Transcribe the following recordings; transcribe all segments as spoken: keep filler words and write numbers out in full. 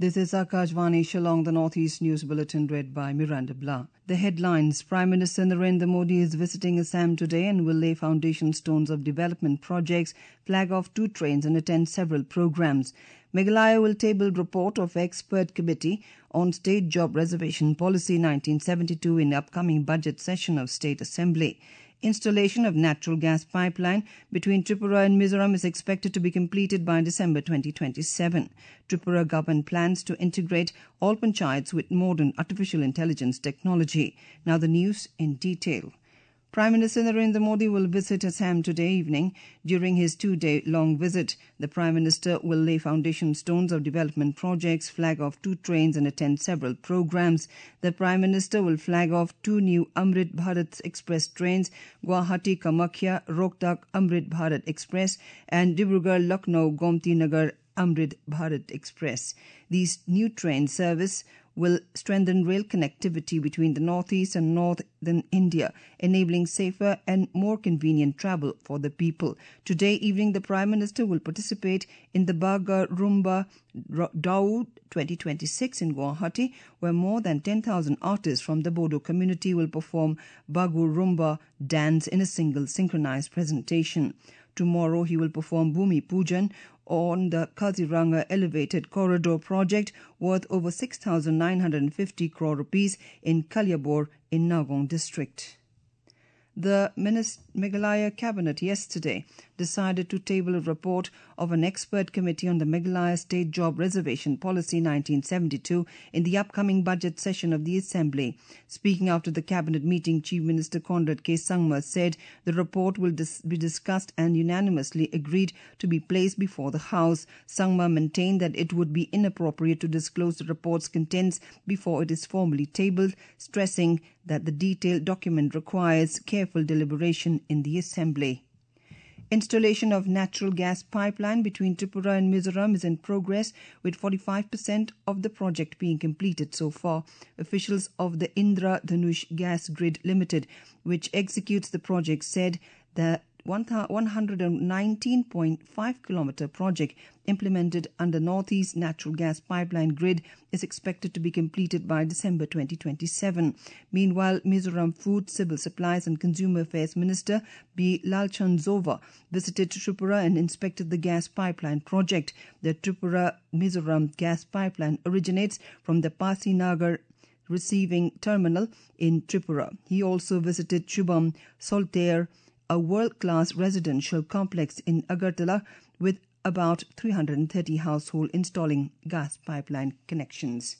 This is Akashvani Shillong, the Northeast News Bulletin read by Miranda Blah. The headlines: Prime Minister Narendra Modi is visiting Assam today and will lay foundation stones of development projects, flag off two trains and attend several programs. Meghalaya will table report of expert committee on state job reservation policy nineteen seventy-two in upcoming budget session of State Assembly. Installation of natural gas pipeline between Tripura and Mizoram is expected to be completed by December twenty twenty-seven. Tripura government plans to integrate all panchayats with modern artificial intelligence technology. Now the news in detail. Prime Minister Narendra Modi will visit Assam today evening. During his two-day-long visit, the Prime Minister will lay foundation stones of development projects, flag off two trains and attend several programs. The Prime Minister will flag off two new Amrit Bharat Express trains, Guwahati-Kamakhya Rohtak Amrit Bharat Express and Dibrugarh-Lucknow Gomti Nagar Amrit Bharat Express. These new train service will strengthen rail connectivity between the northeast and northern India, enabling safer and more convenient travel for the people. Today evening, the Prime Minister will participate in the Baga Rumba Dawood twenty twenty-six in Guwahati, where more than ten thousand artists from the Bodo community will perform Bagu Rumba dance in a single synchronized presentation. Tomorrow, he will perform Bhumi Pujan on the Kaziranga Elevated Corridor project worth over six thousand nine hundred fifty crore rupees in Kalyabor in Nagaon district. The Meghalaya Cabinet yesterday decided to table a report of an expert committee on the Meghalaya State Job Reservation Policy nineteen seventy-two in the upcoming budget session of the Assembly. Speaking after the Cabinet meeting, Chief Minister Conrad K. Sangma said the report will dis- be discussed and unanimously agreed to be placed before the House. Sangma maintained that it would be inappropriate to disclose the report's contents before it is formally tabled, stressing that the detailed document requires careful deliberation in the Assembly. Installation of natural gas pipeline between Tripura and Mizoram is in progress, with forty-five percent of the project being completed so far. Officials of the Indra Dhanush Gas Grid Limited, which executes the project, said the one hundred nineteen point five kilometer project implemented under Northeast Natural Gas Pipeline Grid is expected to be completed by December twenty twenty-seven. Meanwhile, Mizoram Food, Civil Supplies and Consumer Affairs Minister B. Lalchand Zova visited Tripura and inspected the gas pipeline project. The Tripura-Mizoram gas pipeline originates from the Pasinagar receiving terminal in Tripura. He also visited Shubham Soltaire, a world-class residential complex in Agartala with about three hundred thirty households installing gas pipeline connections.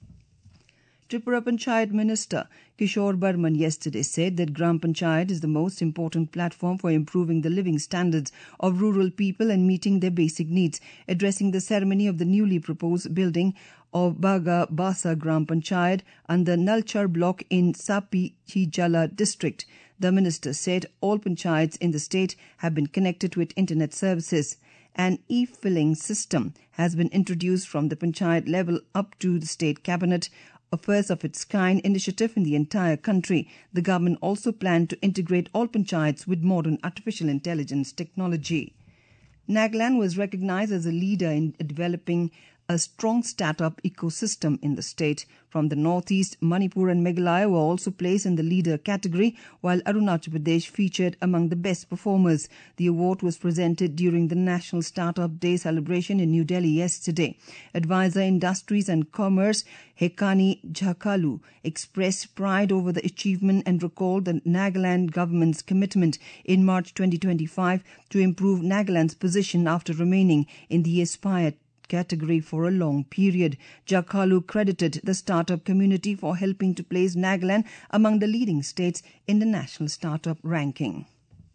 Tripura Panchayat Minister Kishore Barman yesterday said that Gram Panchayat is the most important platform for improving the living standards of rural people and meeting their basic needs. Addressing the ceremony of the newly proposed building of Baga Basa Gram Panchayat under Nalchar block in Sapi Chijala district, the minister said all panchayats in the state have been connected with internet services. An e-filling system has been introduced from the panchayat level up to the state cabinet, a first of its kind initiative in the entire country. The government also planned to integrate all panchayats with modern artificial intelligence technology. Nagaland was recognized as a leader in developing a strong startup ecosystem in the state. From the northeast, Manipur and Meghalaya were also placed in the leader category, while Arunachal Pradesh featured among the best performers. The award was presented during the National Startup Day celebration in New Delhi yesterday. Advisor Industries and Commerce Hekani Jhakalu expressed pride over the achievement and recalled the Nagaland government's commitment in March twenty twenty-five to improve Nagaland's position after remaining in the Aspire category for a long period. Jhakalu credited the startup community for helping to place Nagaland among the leading states in the national startup ranking.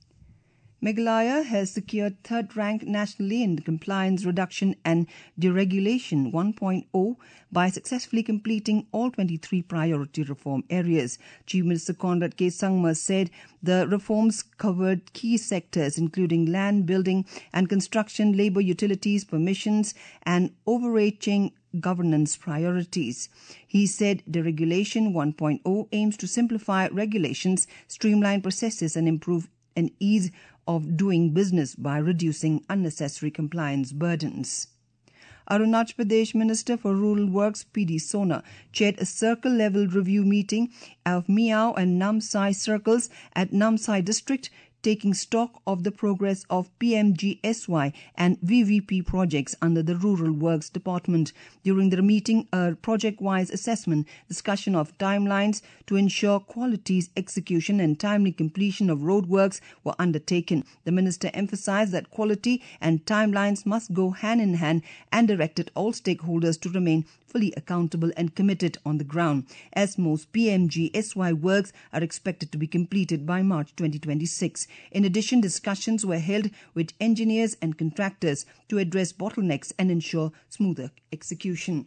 Meghalaya has secured third rank nationally in the Compliance Reduction and Deregulation one point oh by successfully completing all twenty-three priority reform areas. Chief Minister Conrad K. Sangma said the reforms covered key sectors including land, building and construction, labour, utilities, permissions and overarching governance priorities. He said Deregulation one point oh aims to simplify regulations, streamline processes and improve and ease of doing business by reducing unnecessary compliance burdens. Arunachal Pradesh Minister for Rural Works P D Sona chaired a circle-level review meeting of Miao and Namsai circles at Namsai district, taking stock of the progress of P M G S Y and V V P projects under the Rural Works Department. During the meeting, a project-wise assessment, discussion of timelines to ensure quality execution and timely completion of road works were undertaken. The minister emphasized that quality and timelines must go hand in hand and directed all stakeholders to remain fully accountable and committed on the ground, as most P M G S Y works are expected to be completed by March twenty twenty-six. In addition, discussions were held with engineers and contractors to address bottlenecks and ensure smoother execution.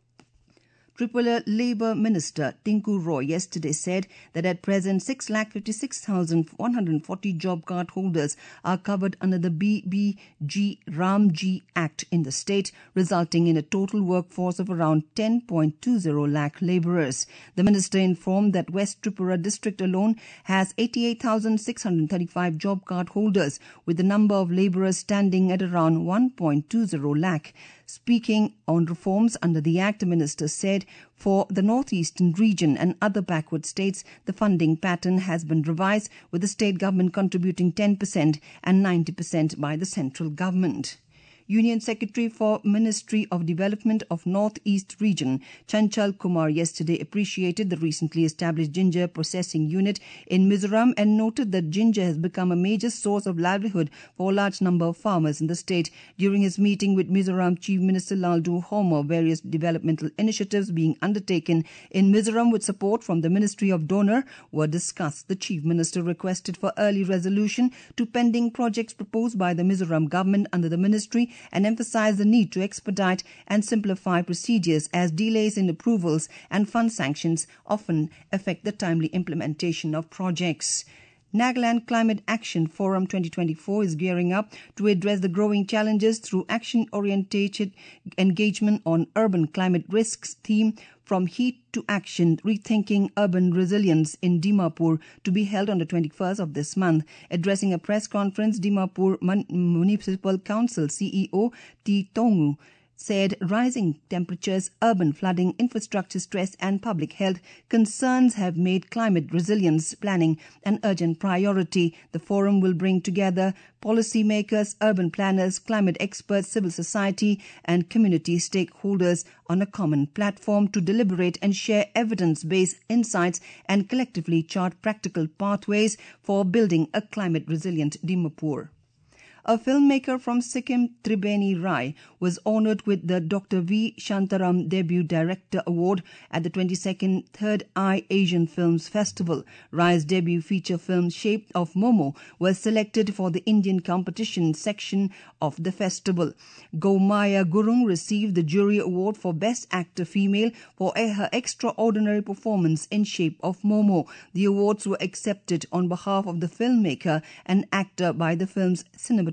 Tripura Labour Minister Tinku Roy yesterday said that at present six lakh fifty-six thousand one hundred forty job card holders are covered under the B B G Ramji Act in the state, resulting in a total workforce of around ten point two zero lakh labourers. The minister informed that West Tripura district alone has eighty-eight thousand six hundred thirty-five job card holders, with the number of labourers standing at around one point two zero lakh. Speaking on reforms under the Act, the minister said for the northeastern region and other backward states, the funding pattern has been revised, with the state government contributing ten percent and ninety percent by the central government. Union Secretary for Ministry of Development of North-East Region, Chanchal Kumar, yesterday appreciated the recently established ginger processing unit in Mizoram and noted that ginger has become a major source of livelihood for a large number of farmers in the state. During his meeting with Mizoram Chief Minister Laldu Homer, various developmental initiatives being undertaken in Mizoram with support from the Ministry of Donor were discussed. The Chief Minister requested for early resolution to pending projects proposed by the Mizoram government under the ministry and emphasized the need to expedite and simplify procedures, as delays in approvals and fund sanctions often affect the timely implementation of projects. Nagaland Climate Action Forum twenty twenty-four is gearing up to address the growing challenges through action-oriented engagement on urban climate risks theme From Heat to Action, Rethinking Urban Resilience in Dimapur, to be held on the twenty-first of this month. Addressing a press conference, Dimapur Municipal Council C E O T. Tongu said rising temperatures, urban flooding, infrastructure stress and public health concerns have made climate resilience planning an urgent priority. The forum will bring together policymakers, urban planners, climate experts, civil society and community stakeholders on a common platform to deliberate and share evidence-based insights and collectively chart practical pathways for building a climate-resilient Dimapur. A filmmaker from Sikkim, Tribeni Rai, was honoured with the Doctor V. Shantaram Debut Director Award at the twenty-second Third Eye Asian Films Festival. Rai's debut feature film Shape of Momo was selected for the Indian competition section of the festival. Gaumaya Gurung received the jury award for Best Actor Female for her extraordinary performance in Shape of Momo. The awards were accepted on behalf of the filmmaker and actor by the film's cinematographer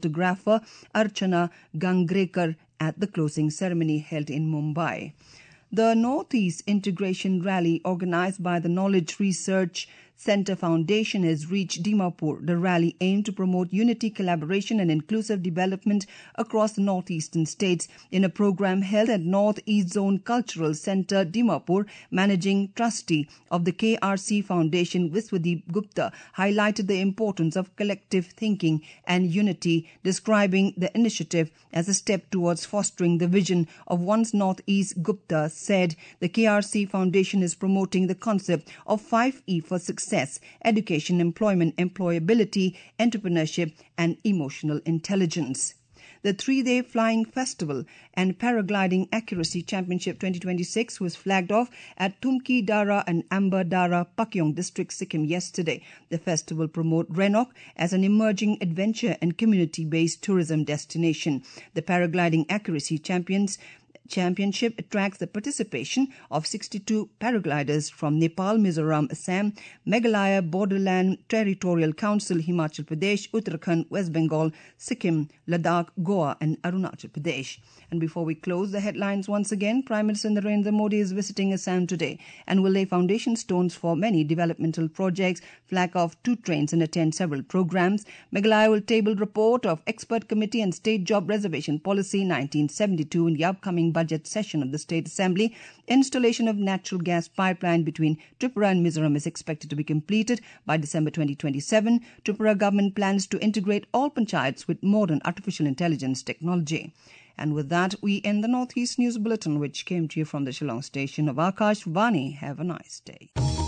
Archana Gangrekar at the closing ceremony held in Mumbai. The Northeast Integration Rally, organized by the Knowledge Research Centre Foundation, has reached Dimapur. The rally aimed to promote unity, collaboration and inclusive development across the northeastern states. In a program held at Northeast Zone Cultural Centre, Dimapur, managing trustee of the K R C Foundation, Viswadeep Gupta, highlighted the importance of collective thinking and unity, describing the initiative as a step towards fostering the vision of one's Northeast. Gupta said the K R C Foundation is promoting the concept of five E for success: education, employment, employability, entrepreneurship and emotional intelligence. The three-day Flying Festival and Paragliding Accuracy Championship twenty twenty-six was flagged off at Tumki Dara and Amba Dara, Pakyong District, Sikkim yesterday. The festival promotes Renok as an emerging adventure and community-based tourism destination. The Paragliding Accuracy Champions Championship attracts the participation of sixty-two paragliders from Nepal, Mizoram, Assam, Meghalaya, Borderland Territorial Council, Himachal Pradesh, Uttarakhand, West Bengal, Sikkim, Ladakh, Goa and Arunachal Pradesh. And before we close, the headlines once again. Prime Minister Narendra Modi is visiting Assam today and will lay foundation stones for many developmental projects, flag off two trains and attend several programs. Meghalaya will table report of Expert Committee and State Job Reservation Policy nineteen seventy-two in the upcoming budget session of the State Assembly. Installation of natural gas pipeline between Tripura and Mizoram is expected to be completed by December twenty twenty-seven. Tripura government plans to integrate all panchayats with modern artificial intelligence technology. And with that, we end the Northeast News Bulletin, which came to you from the Shillong station of Akash Vani. Have a nice day.